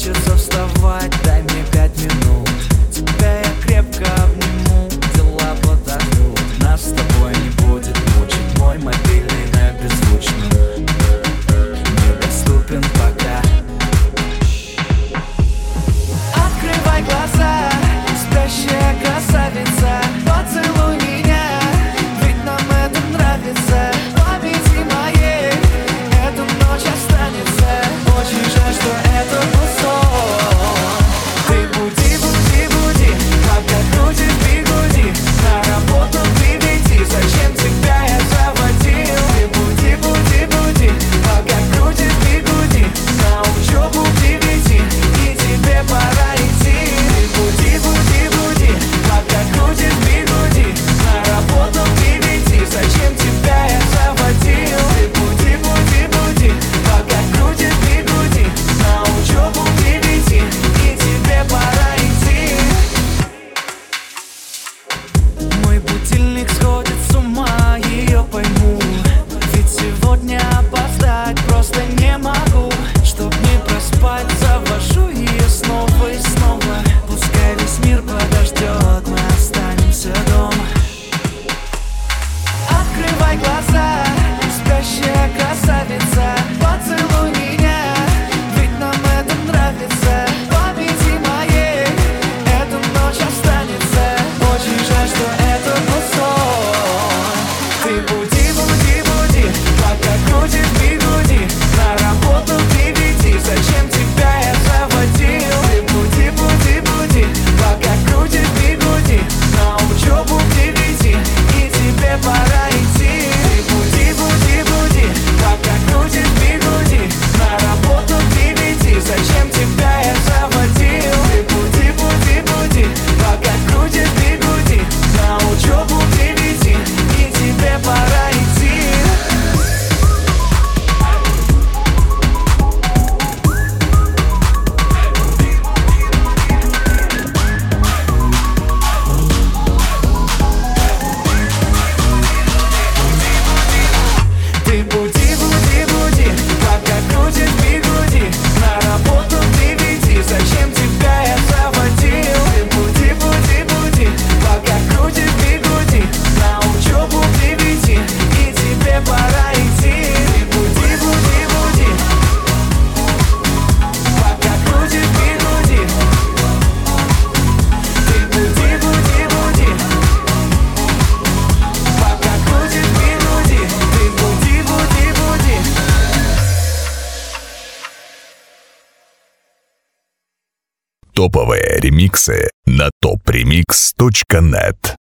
хочется вставать, дай мне 5 минут. Тебя я крепко обниму, дела подождут. Нас с тобой не будет мучить мой мобильный на беззвучном, недоступен пока. Открывай глаза, спящая красавица, поцелуй меня, ведь нам это нравится. Памяти моей эта ночь останется. Очень жаль, что это был сон. Ты буди, буди, буди, пока крутит бигуди. На работу ты веди, зачем тебя я заводил? Ты буди, буди, буди, пока крутит бигуди. На учебу ты веди, и тебе пора идти. Ты буди, буди, буди, пока крутит бигуди. На работу ты веди, зачем тебя я заводил? Ты буди, буди, буди, пока крутит бигуди. На учебу ты веди, и тебе пора идти. Мой будильник сходит с ума, ее пойму. Ведь сегодня опоздать просто не могу. Чтоб не проспать, завожу ее снова и снова. Пускай весь мир подождет, мы останемся дома. Открывай глаза, спящая красавица, поцелуй меня, ведь нам это нравится. Памяти моей эта ночь останется. Очень жаль, что это был сон. Ты буди, буди, буди, пока крутит бигуди. На работу ты веди, зачем тебя я заводил? Ты буди, буди, буди, пока крутит бигуди. На учебу ты веди, и тебе пора идти. Ты буди, буди, буди, пока крутит бигуди. На работу ты веди, зачем тебя я заводил? Ты буди, буди, буди, пока крутит бигуди. На учебу ты веди, и тебе пора идти. Ты буди, буди, буди, пока крутит бигуди. На работу ты веди, зачем тебя я заводил? Ты буди, буди, буди, пока крутит бигуди. На учебу ты веди, и тебе пора идти. Ты буди, буди, буди, пока крутит бигуди. Ты буди, буди, буди, пока крутит бигуди. Ты буди, буди, буди. Топовые ремиксы на topremix.net.